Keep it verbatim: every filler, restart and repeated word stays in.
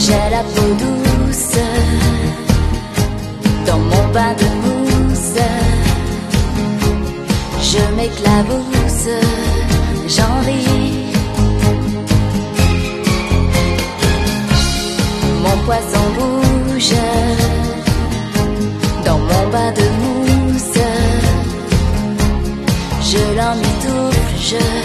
J'ai la peau douce dans mon bain de mousse. Je m'éclabousse, j'en ris. Mon poisson bouge dans mon bain de mousse. Je l'emmitoufle, je